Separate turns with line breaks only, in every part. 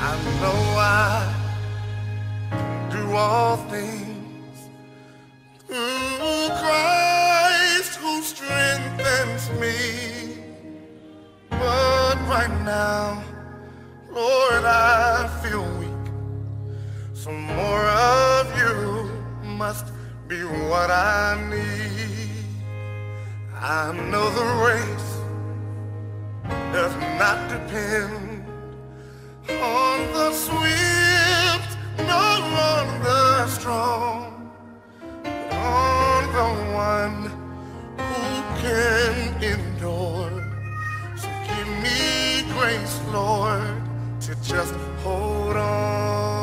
I know I do all things through Christ who strengthens me. But right now, Lord, I feel weak. Some more of you must be what I need. I know the race does not depend on the swift nor on the strong, but on the one who can endure. So give me grace, Lord, to just hold on.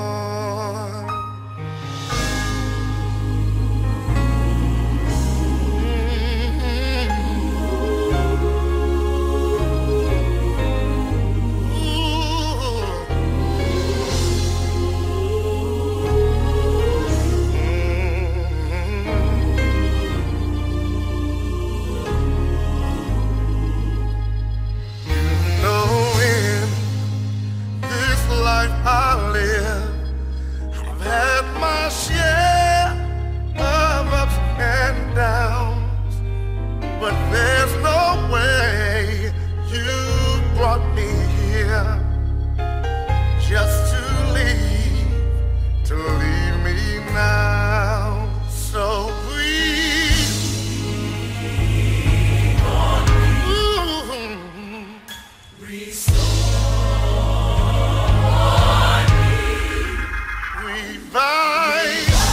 I live. I've had my share of ups and downs, but there's no way you brought me here just to leave me now. So please, restore. Revive.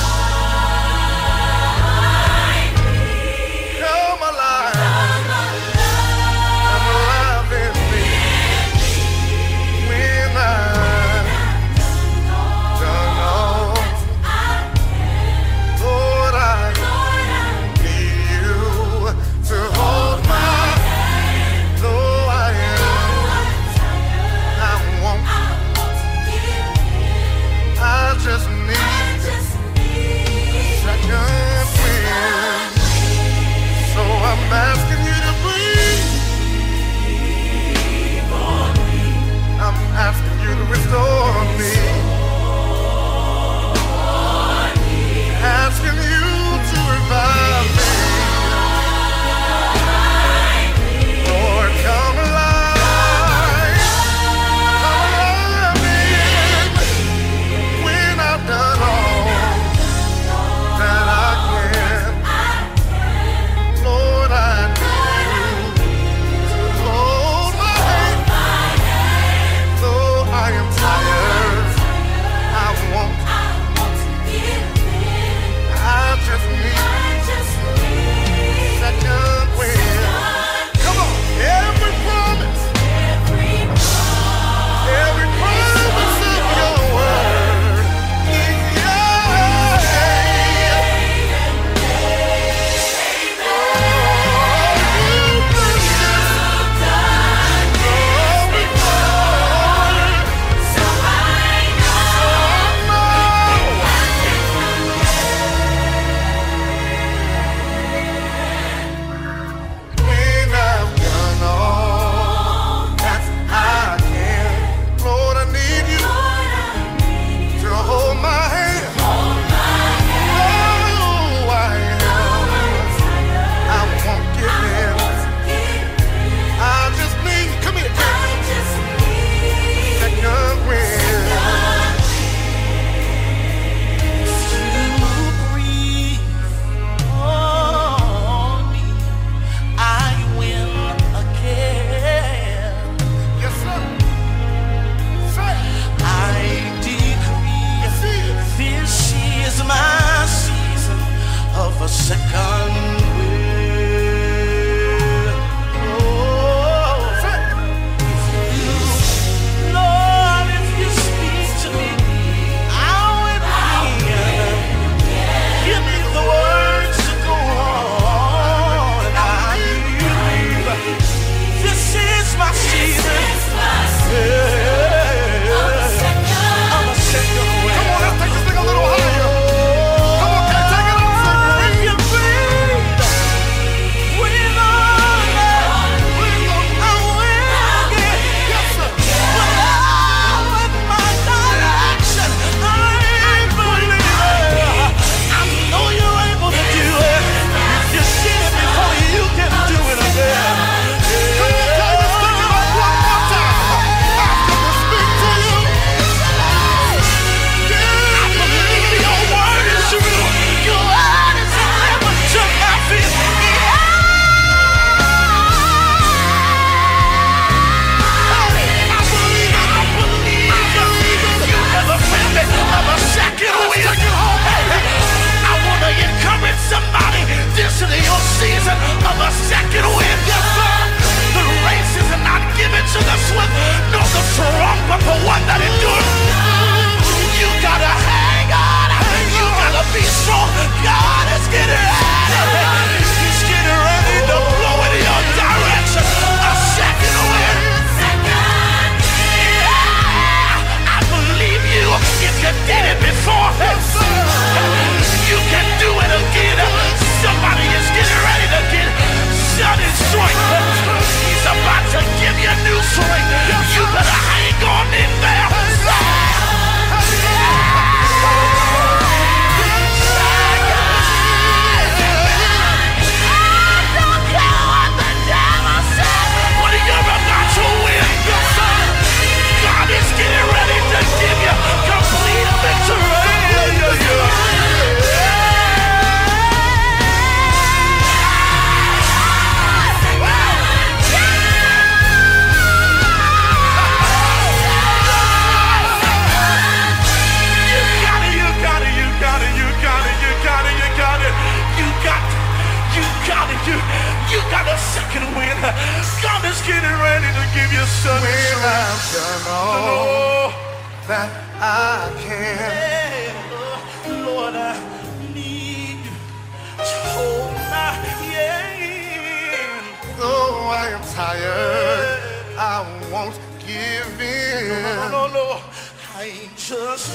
for one that endures. You gotta hang on. You gotta be strong. God is getting ready. He's getting ready to blow in your direction. A second wind. Yeah, I believe you. If you did it before, you can do it again. Somebody is getting ready to get sudden strength. He's about to give you new strength. You better hang on in there. God is getting ready to give you complete victory. You got a second win. God is getting ready to give you something. When I've done all that I can, Lord, I need you to hold my hand. Oh, I am tired. I won't give in. No. I just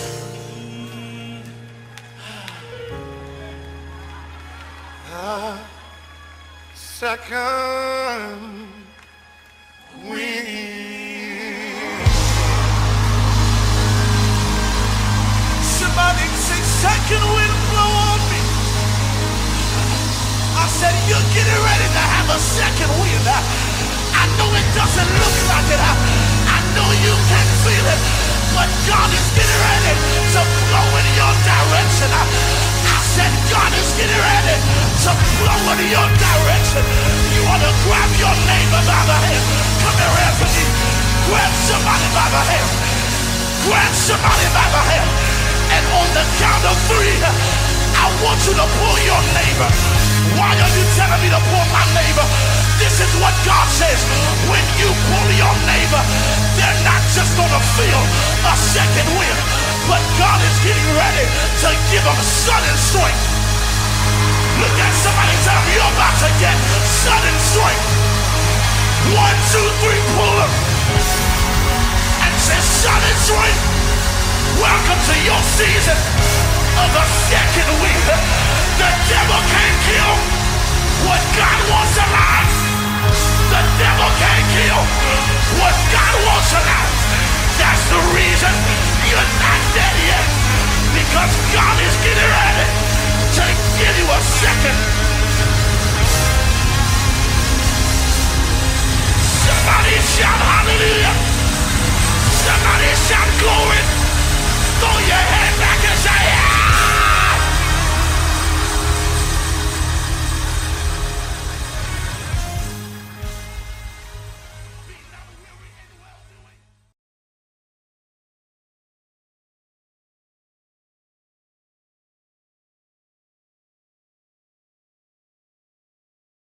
second wind. Somebody say, second wind blow on me. I said, you're getting ready to have a second wind. I know it doesn't look like it. I know you can feel it. But God is getting ready to blow in your direction. I said God is getting ready to blow in your direction. You want to grab your neighbor by the hand. Come here, Anthony. Grab somebody by the hand. Grab somebody by the hand. And on the count of three, I want you to pull your neighbor. Why are you telling me to pull my neighbor? This is what God says. When you pull your neighbor, they're not just going to feel a second wind, but God is getting ready to give them sudden strength. Look at somebody, tell them you're about to get sudden strength. 1, 2, 3, pull them. And say sudden strength. Welcome to your season of a second wind. The devil can't kill what God wants alive. The devil can't kill what God wants alive. That's the reason you're not dead yet. Because God is getting ready to give you a second